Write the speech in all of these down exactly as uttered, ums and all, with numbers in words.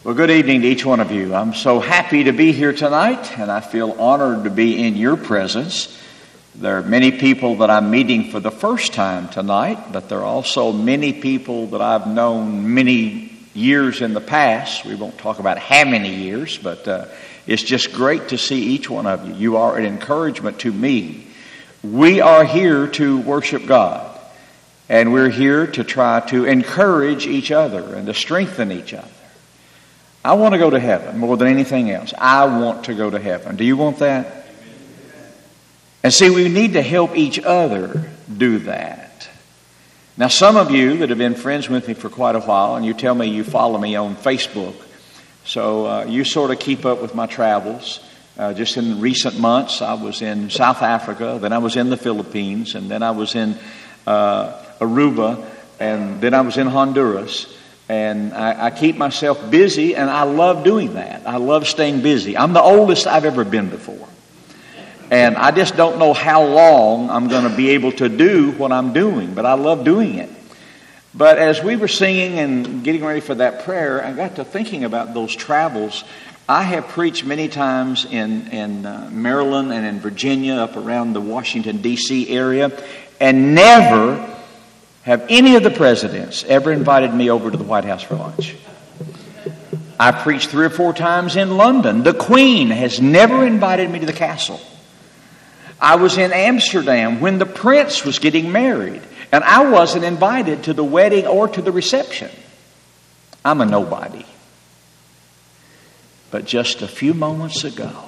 Well, good evening to each one of you. I'm so happy to be here tonight, and I feel honored to be in your presence. There are many people that I'm meeting for the first time tonight, but there are also many people that I've known many years in the past. We won't talk about how many years, but uh, it's just great to see each one of you. You are an encouragement to me. We are here to worship God, and we're here to try to encourage each other and to strengthen each other. I want to go to heaven more than anything else. I want to go to heaven. Do you want that? And see, we need to help each other do that. Now, some of you that have been friends with me for quite a while, and you tell me you follow me on Facebook, so uh, you sort of keep up with my travels. Uh, just in recent months, I was in South Africa, then I was in the Philippines, and then I was in uh, Aruba, and then I was in Honduras. And I, I keep myself busy, and I love doing that. I love staying busy. I'm the oldest I've ever been before. And I just don't know how long I'm going to be able to do what I'm doing, but I love doing it. But as we were singing and getting ready for that prayer, I got to thinking about those travels. I have preached many times in, in uh, Maryland and in Virginia, up around the Washington, D C area, and never have any of the presidents ever invited me over to the White House for lunch. I preached three or four times in London. The Queen has never invited me to the castle. I was in Amsterdam when the Prince was getting married, and I wasn't invited to the wedding or to the reception. I'm a nobody. But just a few moments ago,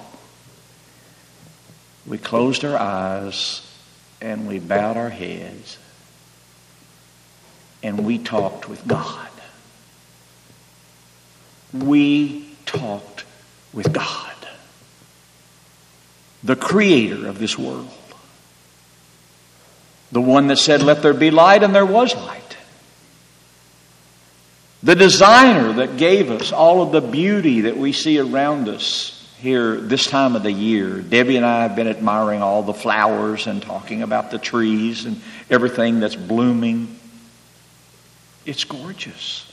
we closed our eyes and we bowed our heads. And we talked with God. We talked with God, the creator of this world, the one that said, "Let there be light," and there was light, the designer that gave us all of the beauty that we see around us here this time of the year. Debbie and I have been admiring all the flowers and talking about the trees and everything that's blooming. It's gorgeous.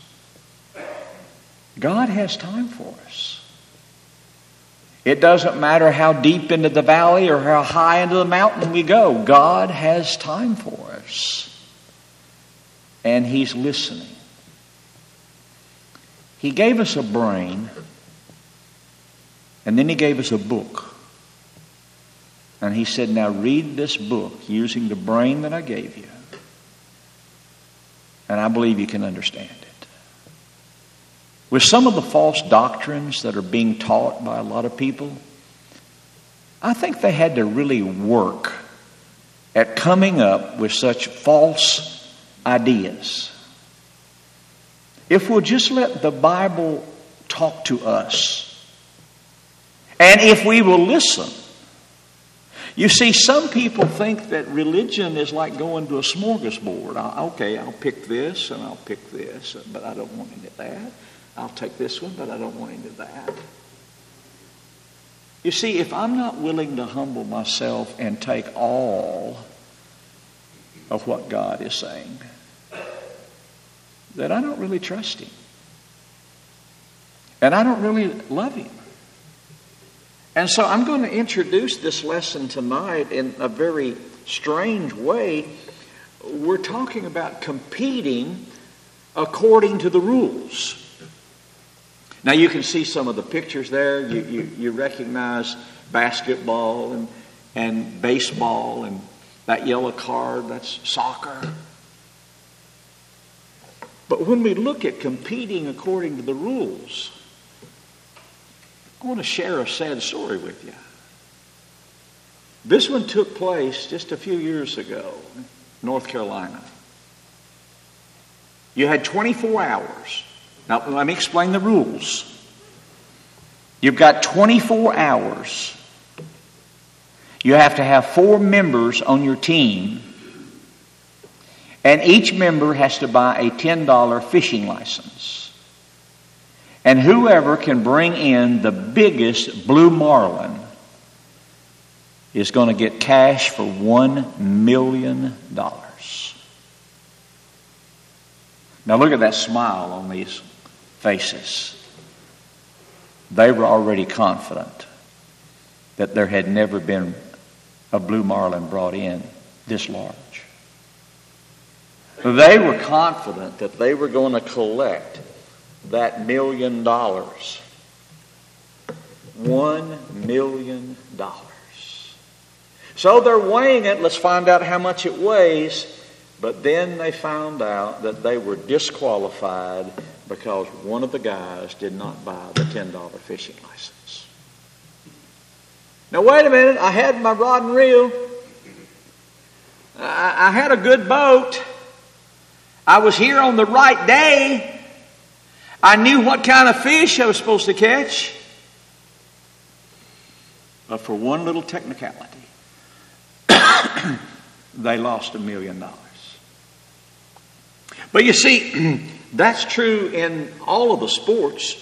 God has time for us. It doesn't matter how deep into the valley or how high into the mountain we go. God has time for us. And He's listening. He gave us a brain, and then He gave us a book. And He said, "Now read this book using the brain that I gave you. And I believe you can understand it." With some of the false doctrines that are being taught by a lot of people, I think they had to really work at coming up with such false ideas. If we'll just let the Bible talk to us, and if we will listen. You see, some people think that religion is like going to a smorgasbord. I, okay, I'll pick this and I'll pick this, but I don't want any of that. I'll take this one, but I don't want any of that. You see, if I'm not willing to humble myself and take all of what God is saying, then I don't really trust Him. And I don't really love Him. And so I'm going to introduce this lesson tonight in a very strange way. We're talking about competing according to the rules. Now you can see some of the pictures there. You, you, you recognize basketball and, and baseball, and that yellow card, that's soccer. But when we look at competing according to the rules, I want to share a sad story with you. This one took place just a few years ago in North Carolina. You had twenty-four hours. Now, let me explain the rules. You've got twenty-four hours. You have to have four members on your team, and each member has to buy a ten dollar fishing license. And whoever can bring in the biggest blue marlin is going to get cash for one million dollars. Now look at that smile on these faces. They were already confident that there had never been a blue marlin brought in this large. They were confident that they were going to collect that million dollars. One million dollars. So they're weighing it. Let's find out how much it weighs. But then they found out that they were disqualified because one of the guys did not buy the ten dollar fishing license. Now wait a minute. I had my rod and reel. I, I had a good boat. I was here on the right day. I knew what kind of fish I was supposed to catch. But for one little technicality, they lost a million dollars. But you see, that's true in all of the sports.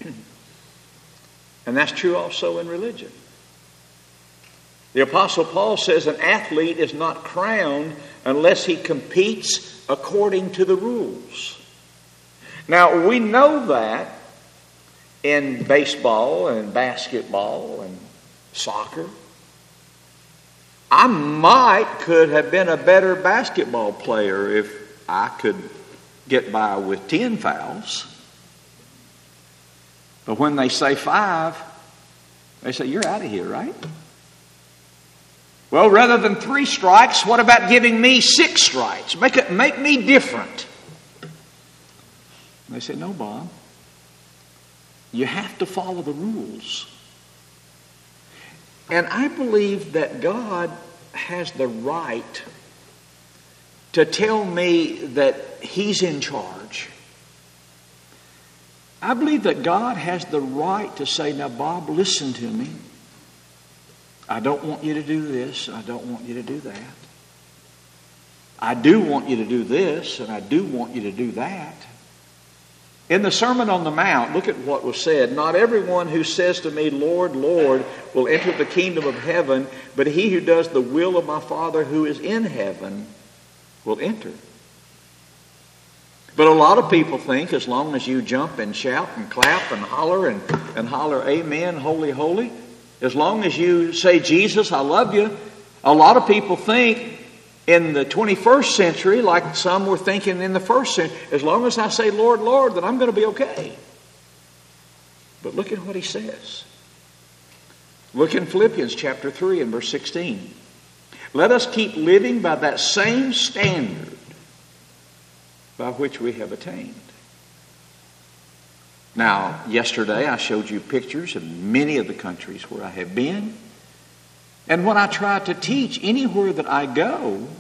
And that's true also in religion. The Apostle Paul says an athlete is not crowned unless he competes according to the rules. Now, we know that in baseball and basketball and soccer. I might could have been a better basketball player if I could get by with ten fouls. But when they say five, they say, you're out of here, right? Well, rather than three strikes, what about giving me six strikes? Make it, make me different. And they say, no, Bob. You have to follow the rules. And I believe that God has the right to tell me that He's in charge. I believe that God has the right to say, now, Bob, listen to me. I don't want you to do this. I don't want you to do that. I do want you to do this, and I do want you to do that. In the Sermon on the Mount, look at what was said. Not everyone who says to me, Lord, Lord, will enter the kingdom of heaven, but he who does the will of my Father who is in heaven will enter. But a lot of people think as long as you jump and shout and clap and holler and, and holler, amen, holy, holy, as long as you say, Jesus, I love you, a lot of people think in the twenty-first century, like some were thinking in the first century, as long as I say, Lord, Lord, then I'm going to be okay. But look at what he says. Look in Philippians chapter three and verse sixteen. Let us keep living by that same standard by which we have attained. Now, yesterday I showed you pictures of many of the countries where I have been. And what I try to teach anywhere that I go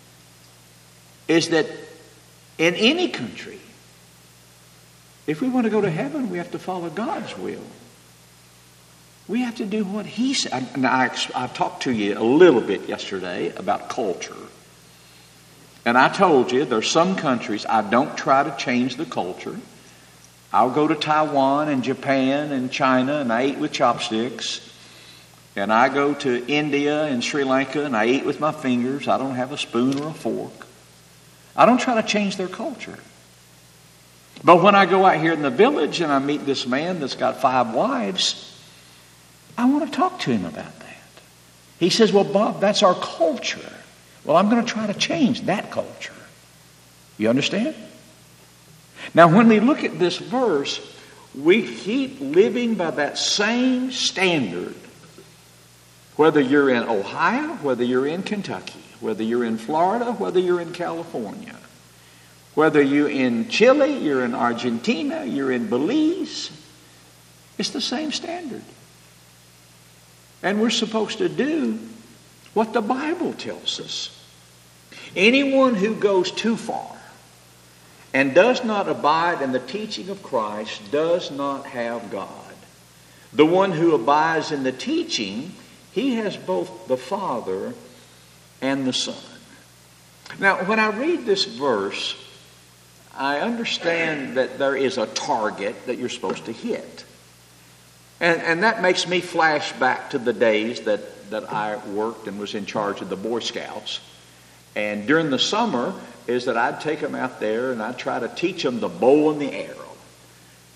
is that in any country, if we want to go to heaven, we have to follow God's will. We have to do what He said. Now, I, I talked to you a little bit yesterday about culture. And I told you there's some countries I don't try to change the culture. I'll go to Taiwan and Japan and China and I eat with chopsticks. And I go to India and Sri Lanka and I eat with my fingers. I don't have a spoon or a fork. I don't try to change their culture. But when I go out here in the village and I meet this man that's got five wives, I want to talk to him about that. He says, well, Bob, that's our culture. Well, I'm going to try to change that culture. You understand? Now, when we look at this verse, we keep living by that same standard. Whether you're in Ohio, whether you're in Kentucky, whether you're in Florida, whether you're in California, whether you're in Chile, you're in Argentina, you're in Belize, it's the same standard. And we're supposed to do what the Bible tells us. Anyone who goes too far and does not abide in the teaching of Christ does not have God. The one who abides in the teaching, he has both the Father and the Son. Now, when I read this verse, I understand that there is a target that you're supposed to hit. And, and that makes me flash back to the days that, that I worked and was in charge of the Boy Scouts. And during the summer is that I'd take them out there and I'd try to teach them the bow and the arrow.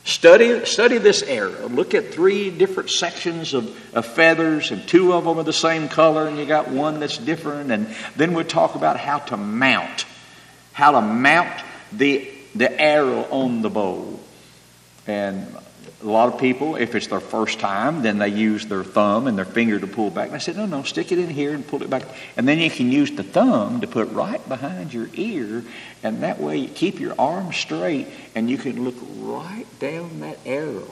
Study, study this arrow. Look at three different sections of, of feathers, and two of them are the same color, and you got one that's different. And then we'll talk about how to mount, how to mount the the arrow on the bow. And a lot of people, if it's their first time, then they use their thumb and their finger to pull back. And I said, no, no, stick it in here and pull it back. And then you can use the thumb to put right behind your ear. And that way you keep your arm straight and you can look right down that arrow.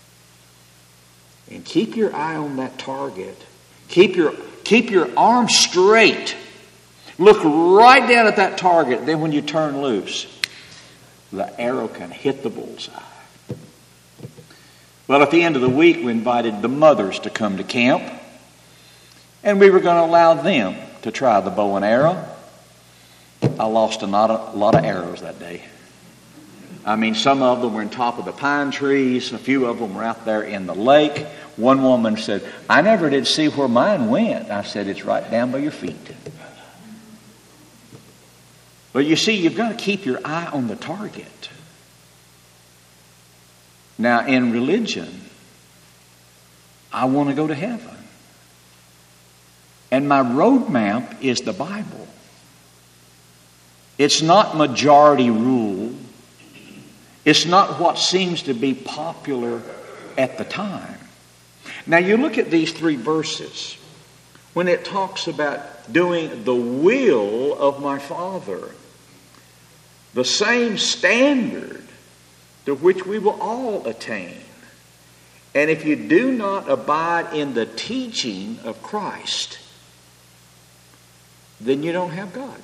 And keep your eye on that target. Keep your, keep your arm straight. Look right down at that target. Then when you turn loose, the arrow can hit the bullseye. Well, at the end of the week, we invited the mothers to come to camp. And we were going to allow them to try the bow and arrow. I lost a lot of, a lot of arrows that day. I mean, some of them were on top of the pine trees. A few of them were out there in the lake. One woman said, I never did see where mine went. I said, it's right down by your feet. But you see, you've got to keep your eye on the target. Now, in religion, I want to go to heaven. And my roadmap is the Bible. It's not majority rule. It's not what seems to be popular at the time. Now, you look at these three verses. When it talks about doing the will of my Father, the same standard to which we will all attain. And if you do not abide in the teaching of Christ, then you don't have God.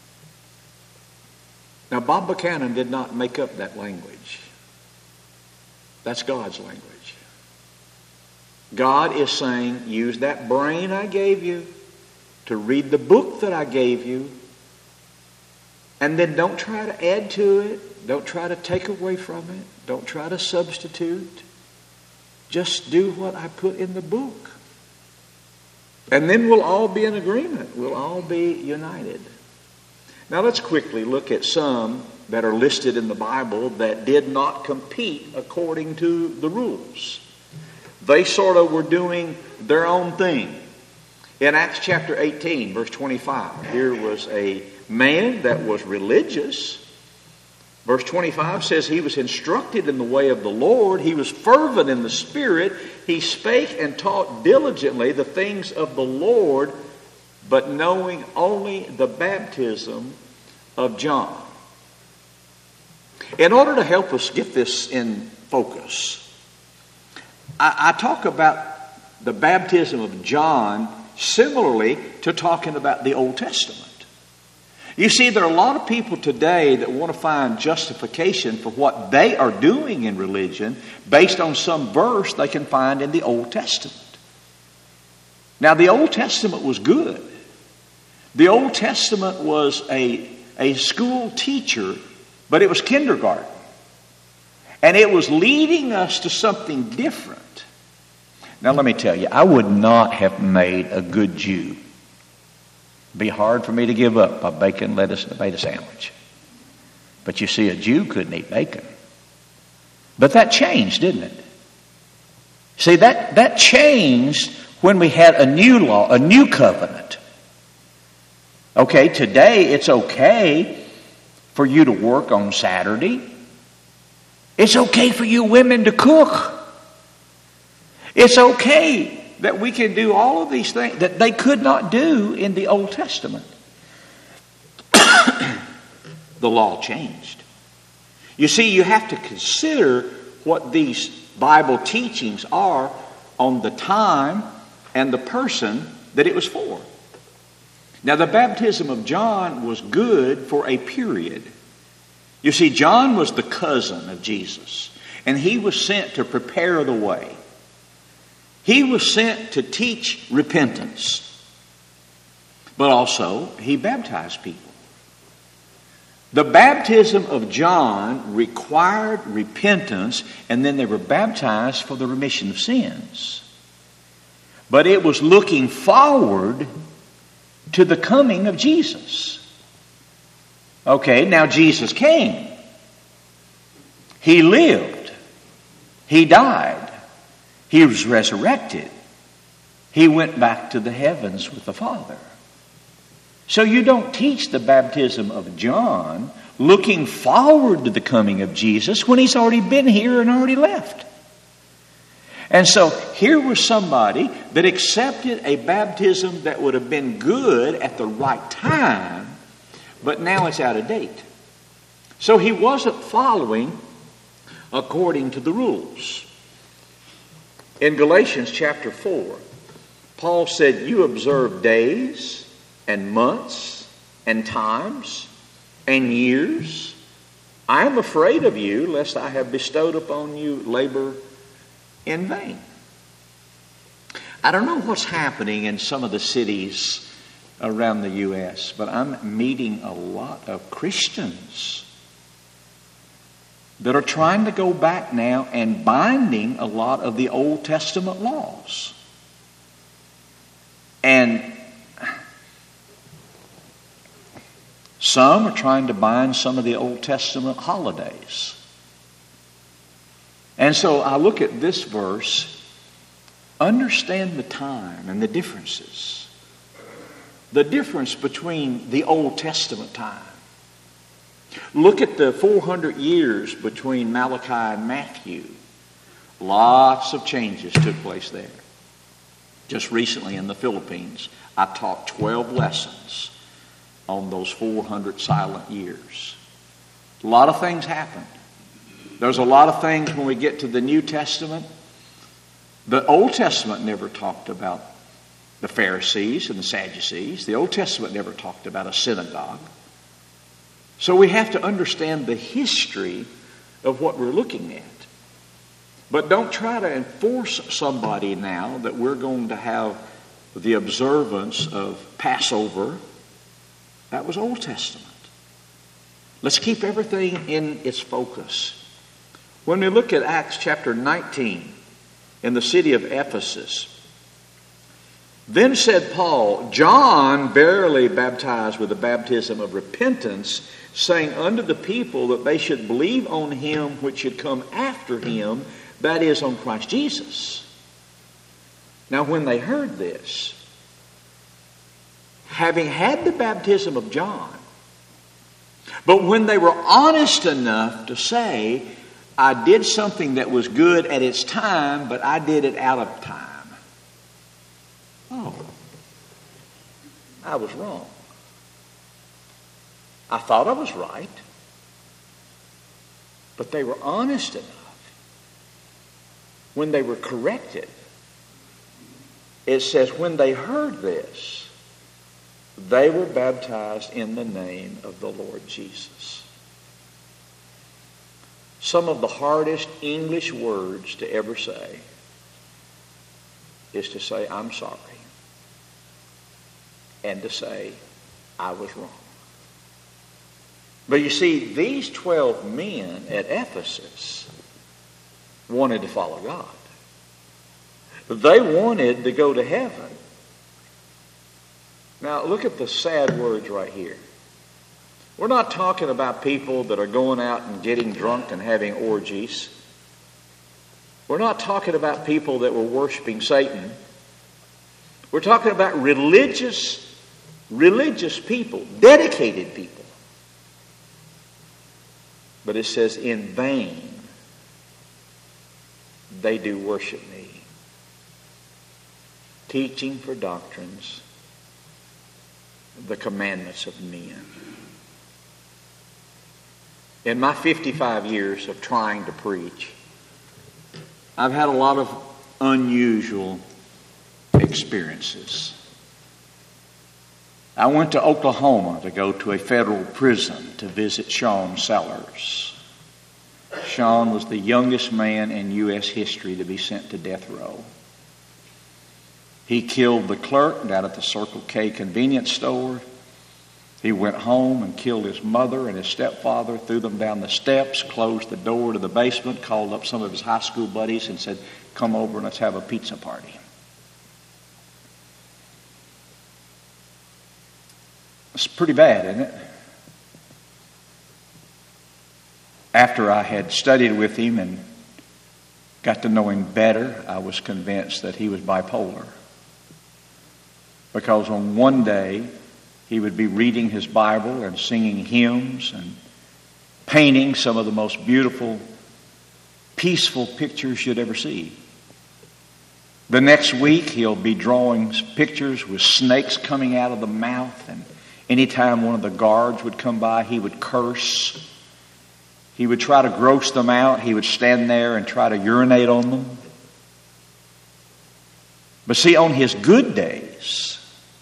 Now, Bob Buchanan did not make up that language. That's God's language. God is saying, use that brain I gave you to read the book that I gave you, and then don't try to add to it. Don't try to take away from it. Don't try to substitute. Just do what I put in the book. And then we'll all be in agreement. We'll all be united. Now let's quickly look at some that are listed in the Bible that did not compete according to the rules. They sort of were doing their own thing. In Acts chapter eighteen, verse twenty-five, here was a man that was religious. Verse twenty-five says he was instructed in the way of the Lord. He was fervent in the Spirit. He spake and taught diligently the things of the Lord, but knowing only the baptism of John. In order to help us get this in focus, I, I talk about the baptism of John similarly to talking about the Old Testament. You see, there are a lot of people today that want to find justification for what they are doing in religion based on some verse they can find in the Old Testament. Now, the Old Testament was good. The Old Testament was a, a school teacher, but it was kindergarten. And it was leading us to something different. Now, let me tell you, I would not have made a good Jew. It'd be hard for me to give up a bacon, lettuce, and tomato sandwich. But you see, a Jew couldn't eat bacon. But that changed, didn't it? See, that, that changed when we had a new law, a new covenant. Okay, today it's okay for you to work on Saturday. It's okay for you women to cook. It's okay that we can do all of these things that they could not do in the Old Testament. The law changed. You see, you have to consider what these Bible teachings are on the time and the person that it was for. Now, the baptism of John was good for a period. You see, John was the cousin of Jesus, and he was sent to prepare the way. He was sent to teach repentance, but also he baptized people. The baptism of John required repentance, and then they were baptized for the remission of sins. But it was looking forward to the coming of Jesus. Okay, now Jesus came. He lived. He died. He was resurrected. He went back to the heavens with the Father. So you don't teach the baptism of John looking forward to the coming of Jesus when he's already been here and already left. And so here was somebody that accepted a baptism that would have been good at the right time, but now it's out of date. So he wasn't following according to the rules. In Galatians chapter four, Paul said, you observe days and months and times and years. I am afraid of you, lest I have bestowed upon you labor in vain. I don't know what's happening in some of the cities around the U S, but I'm meeting a lot of Christians that are trying to go back now and binding a lot of the Old Testament laws. And some are trying to bind some of the Old Testament holidays. And so I look at this verse, understand the time and the differences. The difference between the Old Testament time. Look at the four hundred years between Malachi and Matthew. Lots of changes took place there. Just recently in the Philippines, I taught twelve lessons on those four hundred silent years. A lot of things happened. There's a lot of things when we get to the New Testament. The Old Testament never talked about the Pharisees and the Sadducees. The Old Testament never talked about a synagogue. So we have to understand the history of what we're looking at. But don't try to enforce somebody now that we're going to have the observance of Passover. That was Old Testament. Let's keep everything in its focus. When we look at Acts chapter nineteen, in the city of Ephesus, then said Paul, John verily baptized with the baptism of repentance, saying unto the people that they should believe on him which should come after him, that is, on Christ Jesus. Now when they heard this, having had the baptism of John, but when they were honest enough to say, I did something that was good at its time, but I did it out of time. Oh, I was wrong. I thought I was right, but they were honest enough. When they were corrected, it says, when they heard this, they were baptized in the name of the Lord Jesus. Some of the hardest English words to ever say is to say, I'm sorry, and to say, I was wrong. But you see, these twelve men at Ephesus wanted to follow God. They wanted to go to heaven. Now, look at the sad words right here. We're not talking about people that are going out and getting drunk and having orgies. We're not talking about people that were worshiping Satan. We're talking about religious, religious people, dedicated people. But it says, in vain they do worship me, teaching for doctrines the commandments of men. In my fifty-five years of trying to preach, I've had a lot of unusual experiences. I went to Oklahoma to go to a federal prison to visit Sean Sellers. Sean was the youngest man in U S history to be sent to death row. He killed the clerk down at the Circle K convenience store. He went home and killed his mother and his stepfather, threw them down the steps, closed the door to the basement, called up some of his high school buddies and said, come over and let's have a pizza party. It's pretty bad, isn't it? After I had studied with him and got to know him better, I was convinced that he was bipolar. Because on one day, he would be reading his Bible and singing hymns and painting some of the most beautiful, peaceful pictures you'd ever see. The next week, he'll be drawing pictures with snakes coming out of the mouth, and anytime one of the guards would come by, he would curse. He would try to gross them out. He would stand there and try to urinate on them. But see, on his good days,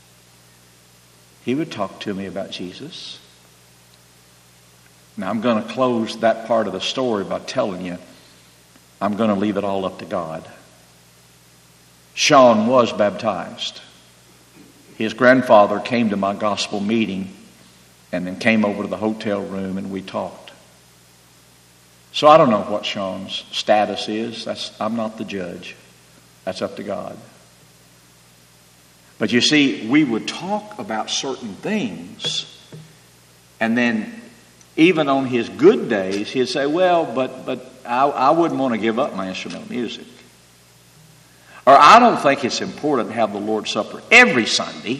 he would talk to me about Jesus. Now, I'm going to close that part of the story by telling you, I'm going to leave it all up to God. Sean was baptized. His grandfather came to my gospel meeting and then came over to the hotel room and we talked. So I don't know what Sean's status is. That's, I'm not the judge. That's up to God. But you see, we would talk about certain things, and then even on his good days, he'd say, well, but but I, I wouldn't want to give up my instrumental music. Or I don't think it's important to have the Lord's Supper every Sunday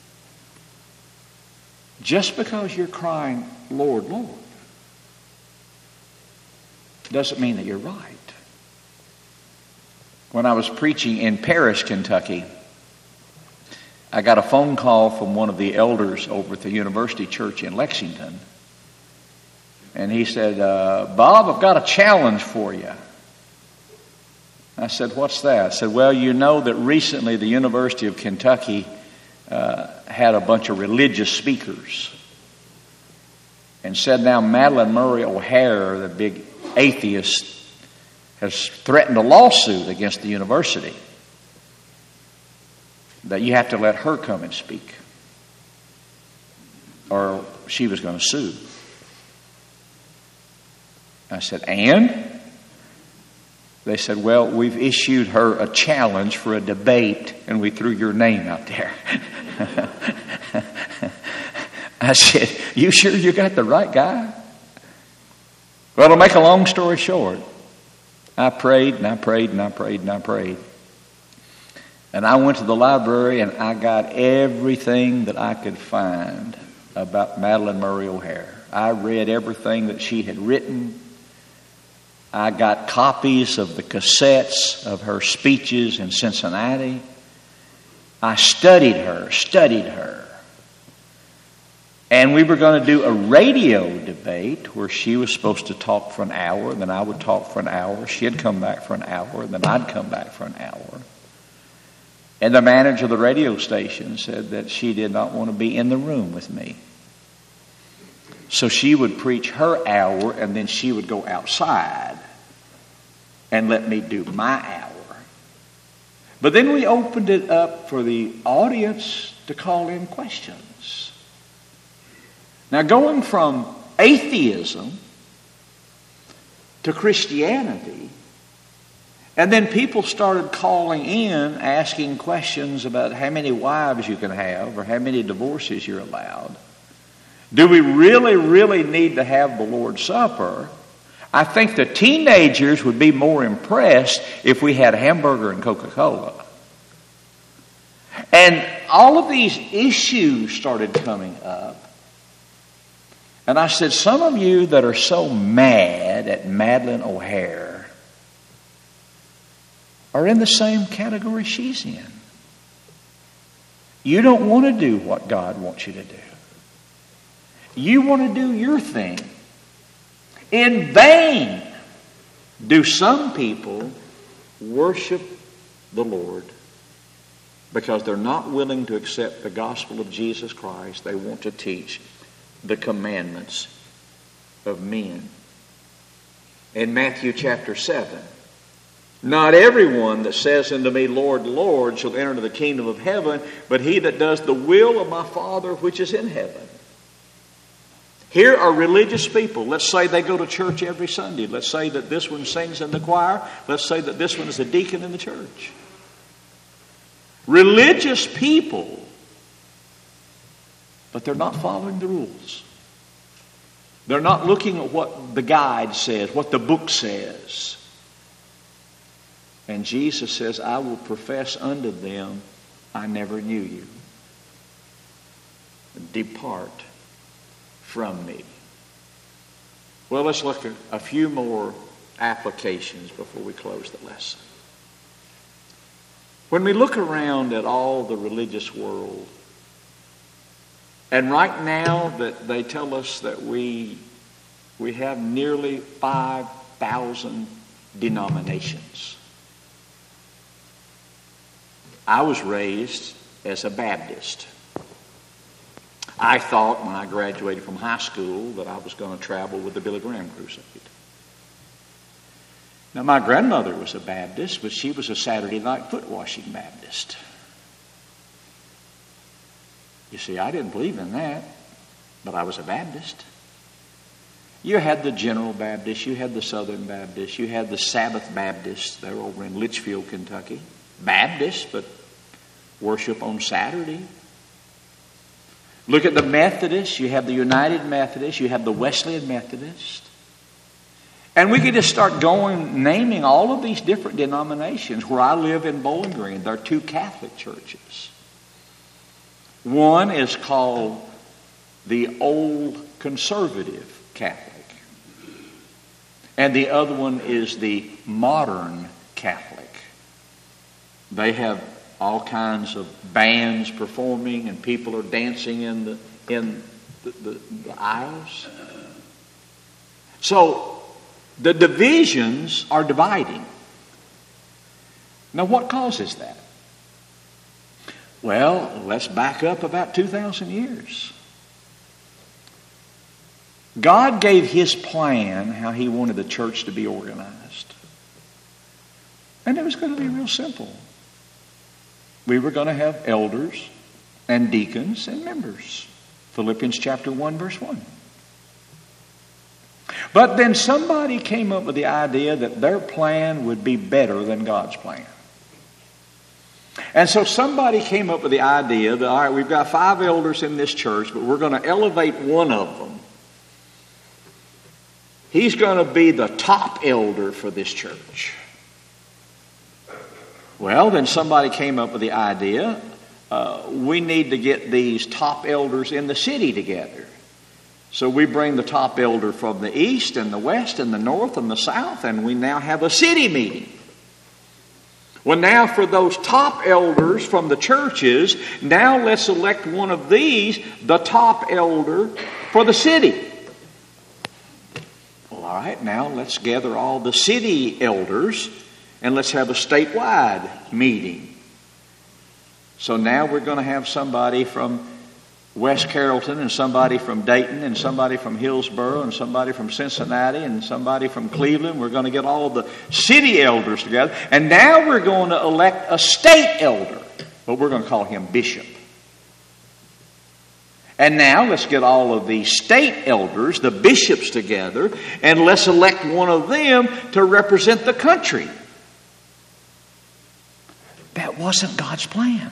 just because you're crying, Lord, Lord. Doesn't mean that you're right. When I was preaching in Paris, Kentucky, I got a phone call from one of the elders over at the University Church in Lexington. And he said, uh, Bob, I've got a challenge for you. I said, what's that? I said, well, you know that recently the University of Kentucky uh, had a bunch of religious speakers. And said now Madalyn Murray O'Hair, the big atheist, has threatened a lawsuit against the university that you have to let her come and speak, or she was going to sue. I said, and? They said, well, we've issued her a challenge for a debate, and we threw your name out there. I said, you sure you got the right guy? Well, to make a long story short, I prayed and I prayed and I prayed and I prayed. And I went to the library and I got everything that I could find about Madalyn Murray O'Hair. I read everything that she had written. I got copies of the cassettes of her speeches in Cincinnati. I studied her, studied her. And we were going to do a radio debate where she was supposed to talk for an hour, then I would talk for an hour. She'd come back for an hour, then I'd come back for an hour. And the manager of the radio station said that she did not want to be in the room with me. So she would preach her hour, and then she would go outside and let me do my hour. But then we opened it up for the audience to call in questions. Now, going from atheism to Christianity, and then people started calling in asking questions about how many wives you can have or how many divorces you're allowed. Do we really, really need to have the Lord's Supper? I think the teenagers would be more impressed if we had hamburger and Coca-Cola. And all of these issues started coming up. And I said, some of you that are so mad at Madalyn O'Hair are in the same category she's in. You don't want to do what God wants you to do. You want to do your thing. In vain do some people worship the Lord because they're not willing to accept the gospel of Jesus Christ. They want to teach the commandments of men. In Matthew chapter seven, not everyone that says unto me, Lord, Lord, shall enter into the kingdom of heaven, but he that does the will of my Father which is in heaven. Here are religious people. Let's say they go to church every Sunday. Let's say that this one sings in the choir. Let's say that this one is a deacon in the church. Religious people, but they're not following the rules. They're not looking at what the guide says, what the book says. And Jesus says, I will profess unto them, I never knew you. Depart from me. Well, let's look at a few more applications before we close the lesson. When we look around at all the religious world, and right now that they tell us that we we have nearly five thousand denominations. I was raised as a Baptist. I thought when I graduated from high school that I was going to travel with the Billy Graham Crusade. Now, my grandmother was a Baptist, but she was a Saturday night foot washing Baptist. You see, I didn't believe in that, but I was a Baptist. You had the General Baptist, you had the Southern Baptist, you had the Sabbath Baptists. They're over in Litchfield, Kentucky. Baptists, but worship on Saturday. Look at the Methodists. You have the United Methodists. You have the Wesleyan Methodist. And we could just start going, naming all of these different denominations. Where I live in Bowling Green, there are two Catholic churches. One is called the Old Conservative Catholic. And the other one is the Modern Catholic. They have all kinds of bands performing, and people are dancing in the in the, the, the aisles. So the divisions are dividing. Now, what causes that? Well, let's back up about two thousand years. God gave His plan how He wanted the church to be organized. And it was going to be real simple. We were going to have elders and deacons and members. Philippians chapter one, verse one. But then somebody came up with the idea that their plan would be better than God's plan. And so somebody came up with the idea that, all right, we've got five elders in this church, but we're going to elevate one of them. He's going to be the top elder for this church. Well, then somebody came up with the idea, uh, we need to get these top elders in the city together. So we bring the top elder from the east and the west and the north and the south, and we now have a city meeting. Well, now for those top elders from the churches, now let's elect one of these, the top elder for the city. Well, all right, now let's gather all the city elders and let's have a statewide meeting. So now we're going to have somebody from West Carrollton and somebody from Dayton and somebody from Hillsborough and somebody from Cincinnati and somebody from Cleveland. We're going to get all the city elders together. And now we're going to elect a state elder. But we're going to call him bishop. And now let's get all of the state elders, the bishops, together, and let's elect one of them to represent the country. That wasn't God's plan.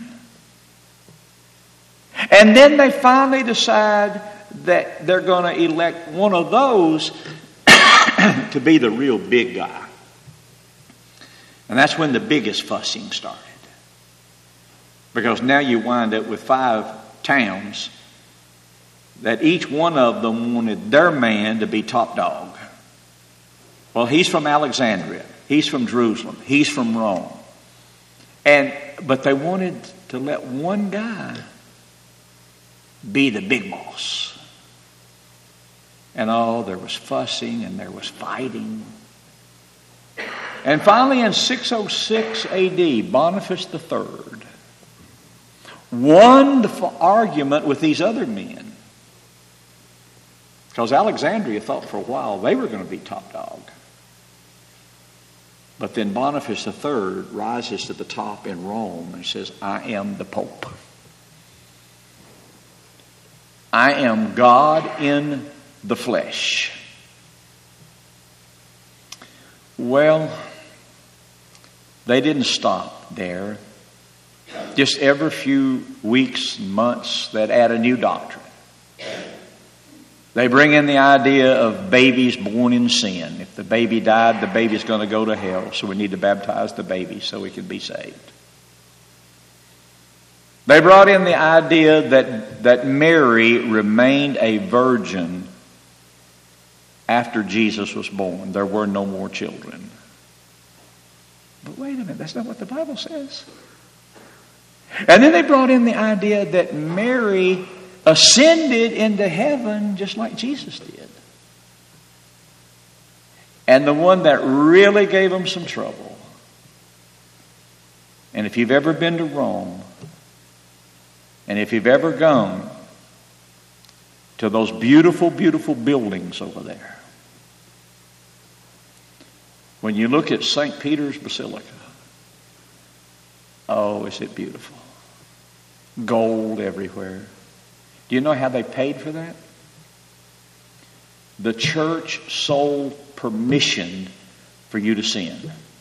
And then they finally decide that they're going to elect one of those to be the real big guy. And that's when the biggest fussing started. Because now you wind up with five towns that each one of them wanted their man to be top dog. Well, he's from Alexandria. He's from Jerusalem. He's from Rome. And but they wanted to let one guy be the big boss. And oh, there was fussing and there was fighting. And finally in six oh six A D, Boniface the Third won the argument with these other men. Because Alexandria thought for a while they were going to be top dog. But then Boniface the Third rises to the top in Rome and says, I am the Pope. I am God in the flesh. Well, they didn't stop there. Just every few weeks, months, they'd add a new doctrine. They bring in the idea of babies born in sin. If the baby died, the baby's going to go to hell, so we need to baptize the baby so he can be saved. They brought in the idea that, that Mary remained a virgin after Jesus was born. There were no more children. But wait a minute, that's not what the Bible says. And then they brought in the idea that Mary ascended into heaven just like Jesus did. And the one that really gave them some trouble, and if you've ever been to Rome, and if you've ever gone to those beautiful, beautiful buildings over there, when you look at Saint Peter's Basilica, oh, is it beautiful. Gold everywhere. Do you know how they paid for that? The church sold permission for you to sin.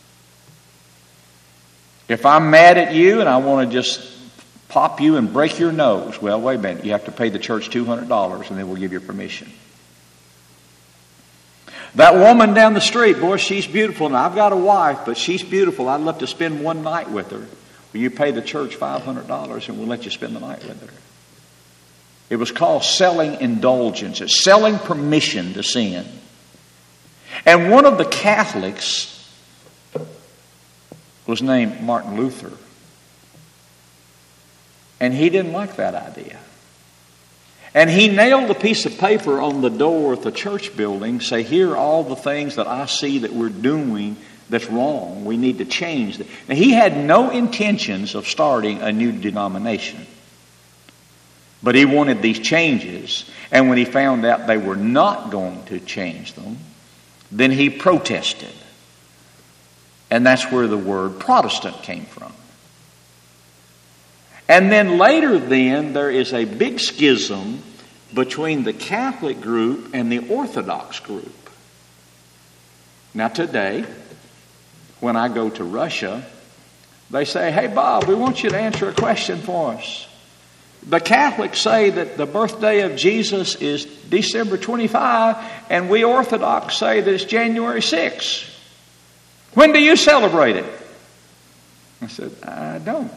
If I'm mad at you and I want to just pop you and break your nose, well, wait a minute. You have to pay the church two hundred dollars and then we'll give you permission. That woman down the street, boy, she's beautiful. And I've got a wife, but she's beautiful. I'd love to spend one night with her. Well, you pay the church five hundred dollars and we'll let you spend the night with her. It was called selling indulgence. It's selling permission to sin. And one of the Catholics was named Martin Luther. And he didn't like that idea. And he nailed a piece of paper on the door at the church building, say, here are all the things that I see that we're doing that's wrong. We need to change that. Now, he had no intentions of starting a new denomination. But he wanted these changes. And when he found out they were not going to change them, then he protested. And that's where the word Protestant came from. And then later then, there is a big schism between the Catholic group and the Orthodox group. Now today, when I go to Russia, they say, hey Bob, we want you to answer a question for us. The Catholics say that the birthday of Jesus is December twenty-fifth, and we Orthodox say that it's January sixth. When do you celebrate it? I said, I don't.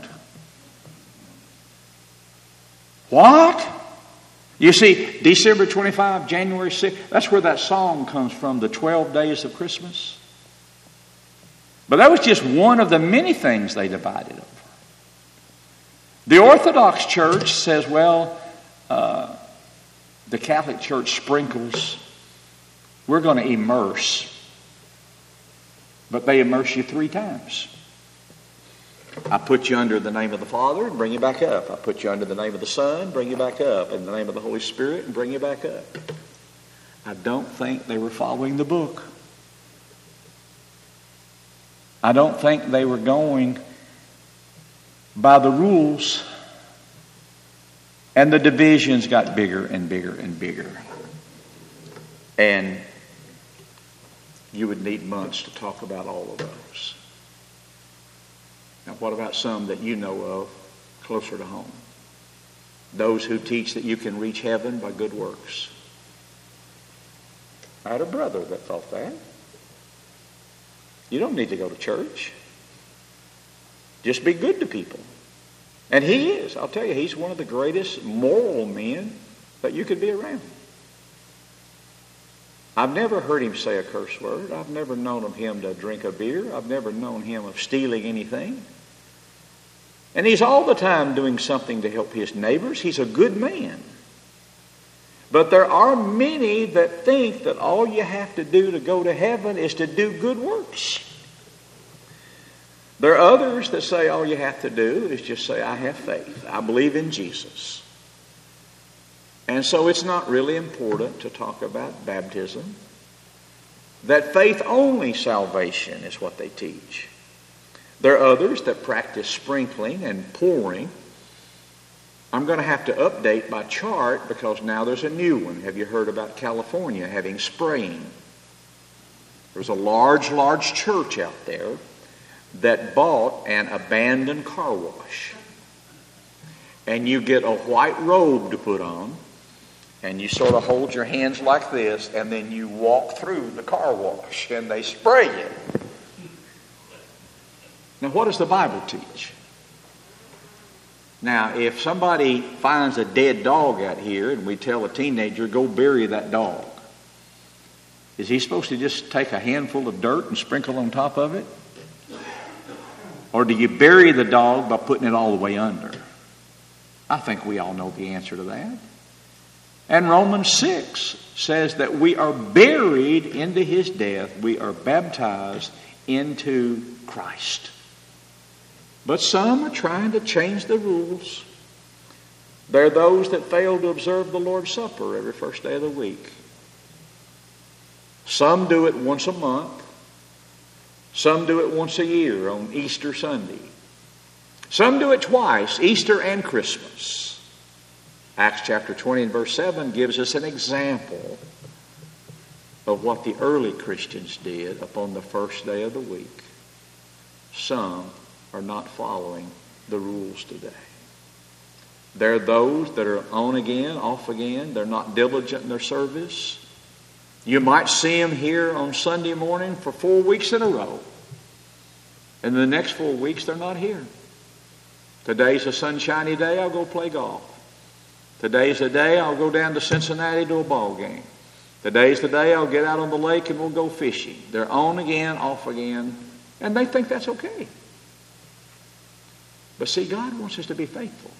What? You see, December twenty-fifth, January sixth, that's where that song comes from, the twelve days of Christmas. But that was just one of the many things they divided over. The Orthodox Church says, well, uh, the Catholic Church sprinkles. We're going to immerse. But they immerse you three times. I put you under the name of the Father and bring you back up. I put you under the name of the Son, bring you back up. In the name of the Holy Spirit and bring you back up. I don't think they were following the book. I don't think they were going by the rules. And the divisions got bigger and bigger and bigger. And you would need months to talk about all of those. Now, what about some that you know of closer to home? Those who teach that you can reach heaven by good works. I had a brother that thought that. You don't need to go to church. Just be good to people. And he is. I'll tell you, he's one of the greatest moral men that you could be around. I've never heard him say a curse word. I've never known of him to drink a beer. I've never known him of stealing anything. And he's all the time doing something to help his neighbors. He's a good man. But there are many that think that all you have to do to go to heaven is to do good works. There are others that say all you have to do is just say, I have faith. I believe in Jesus. And so it's not really important to talk about baptism. That faith-only salvation is what they teach. There are others that practice sprinkling and pouring. I'm going to have to update my chart because now there's a new one. Have you heard about California having spraying? There's a large, large church out there that bought an abandoned car wash. And you get a white robe to put on, And you sort of hold your hands like this, and then you walk through the car wash, and they spray you. Now, what does the Bible teach? Now, if somebody finds a dead dog out here, and we tell a teenager, go bury that dog, is he supposed to just take a handful of dirt and sprinkle on top of it? Or do you bury the dog by putting it all the way under? I think we all know the answer to that. And Romans six says that we are buried into his death. We are baptized into Christ. But some are trying to change the rules. There are those that fail to observe the Lord's Supper every first day of the week. Some do it once a month. Some do it once a year on Easter Sunday. Some do it twice, Easter and Christmas. Acts chapter twenty and verse seven gives us an example of what the early Christians did upon the first day of the week. Some are not following the rules today. There are those that are on again, off again. They're not diligent in their service. You might see them here on Sunday morning for four weeks in a row. And the next four weeks they're not here. Today's a sunshiny day, I'll go play golf. Today's the day I'll go down to Cincinnati to a ball game. Today's the day I'll get out on the lake and we'll go fishing. They're on again, off again, and they think that's okay. But see, God wants us to be faithful.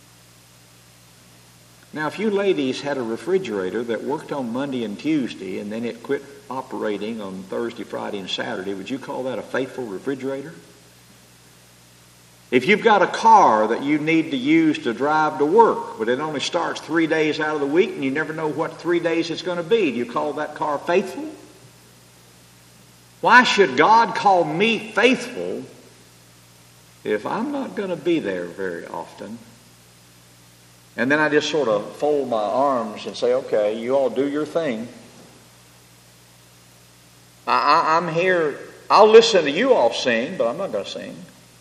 Now, if you ladies had a refrigerator that worked on Monday and Tuesday and then it quit operating on Thursday, Friday, and Saturday, would you call that a faithful refrigerator? If you've got a car that you need to use to drive to work, but it only starts three days out of the week and you never know what three days it's going to be, do you call that car faithful? Why should God call me faithful if I'm not going to be there very often? And then I just sort of fold my arms and say, okay, you all do your thing. I, I, I'm here. I'll listen to you all sing, but I'm not going to sing.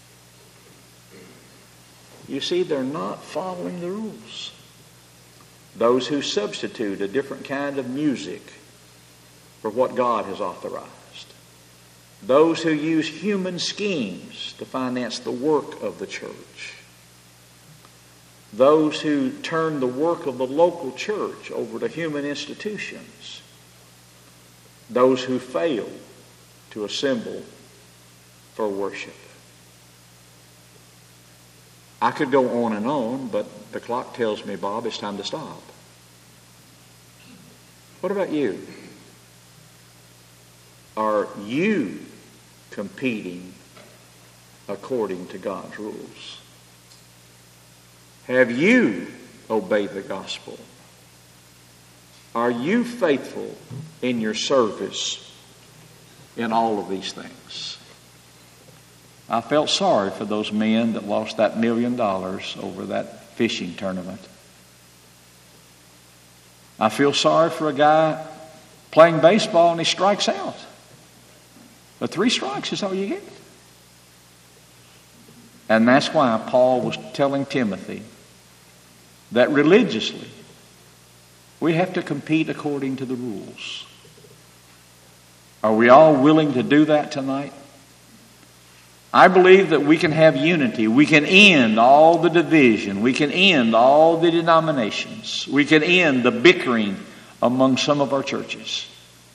You see, they're not following the rules. Those who substitute a different kind of music for what God has authorized. Those who use human schemes to finance the work of the church. Those who turn the work of the local church over to human institutions. Those who fail to assemble for worship. I could go on and on, but the clock tells me, Bob, it's time to stop. What about you? Are you competing according to God's rules? Have you obeyed the gospel? Are you faithful in your service in all of these things? I felt sorry for those men that lost that million dollars over that fishing tournament. I feel sorry for a guy playing baseball and he strikes out. But three strikes is all you get. And that's why Paul was telling Timothy that religiously we have to compete according to the rules. Are we all willing to do that tonight? I believe that we can have unity. We can end all the division. We can end all the denominations. We can end the bickering among some of our churches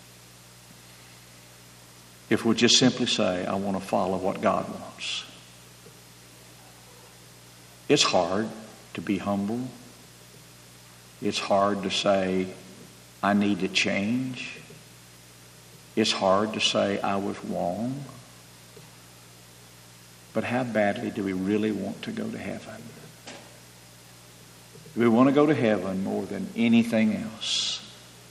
if we'll just simply say, I want to follow what God wants. It's hard to be humble. It's hard to say, I need to change. It's hard to say, I was wrong. But how badly do we really want to go to heaven? Do we want to go to heaven more than anything else?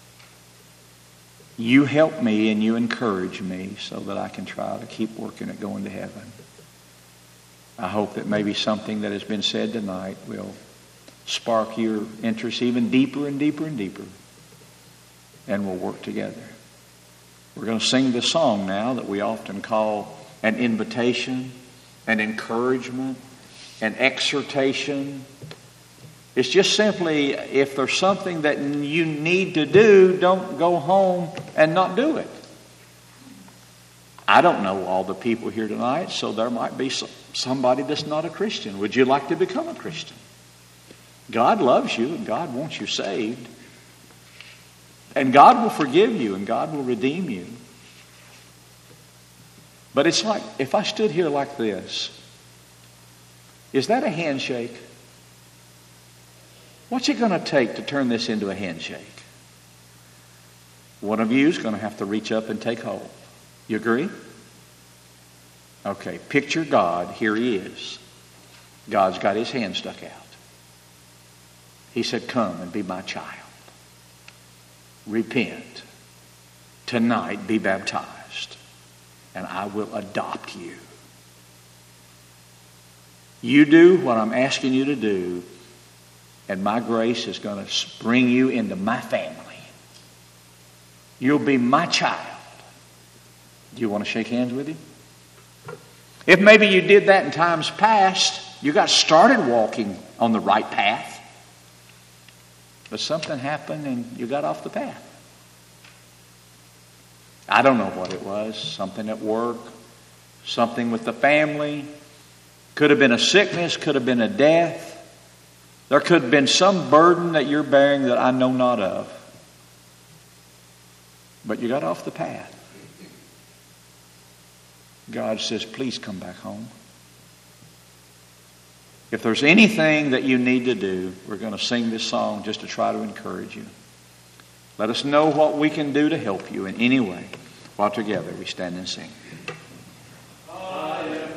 You help me and you encourage me so that I can try to keep working at going to heaven. I hope that maybe something that has been said tonight will spark your interest even deeper and deeper and deeper. And we'll work together. We're going to sing this song now that we often call an invitation, an encouragement, an exhortation. It's just simply, if there's something that you need to do, don't go home and not do it. I don't know all the people here tonight, so there might be somebody that's not a Christian. Would you like to become a Christian? God loves you, and God wants you saved. And God will forgive you, and God will redeem you. But it's like, if I stood here like this, is that a handshake? What's it going to take to turn this into a handshake? One of you is going to have to reach up and take hold. You agree? Okay, picture God. Here he is. God's got his hand stuck out. He said, come and be my child. Repent. Tonight be baptized, and I will adopt you. You do what I'm asking you to do, and my grace is going to bring you into my family. You'll be my child. Do you want to shake hands with him? If maybe you did that in times past, you got started walking on the right path, but something happened and you got off the path. I don't know what it was. Something at work, something with the family. Could have been a sickness, could have been a death. There could have been some burden that you're bearing that I know not of. But you got off the path. God says, please come back home. If there's anything that you need to do, we're going to sing this song just to try to encourage you. Let us know what we can do to help you in any way. While together we stand and sing.